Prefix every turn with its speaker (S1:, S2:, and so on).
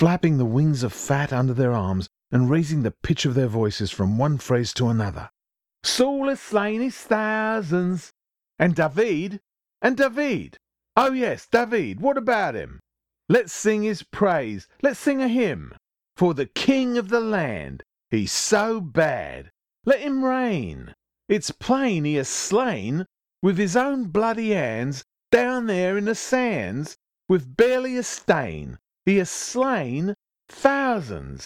S1: flapping the wings of fat under their arms and raising the pitch of their voices from one phrase to another. Saul has slain his thousands. And David? And David? Oh yes, David, what about him? Let's sing his praise. Let's sing a hymn. For the king of the land, he's so bad. Let him reign. It's plain he has slain, with his own bloody hands, down there in the sands, with barely a stain, he has slain thousands.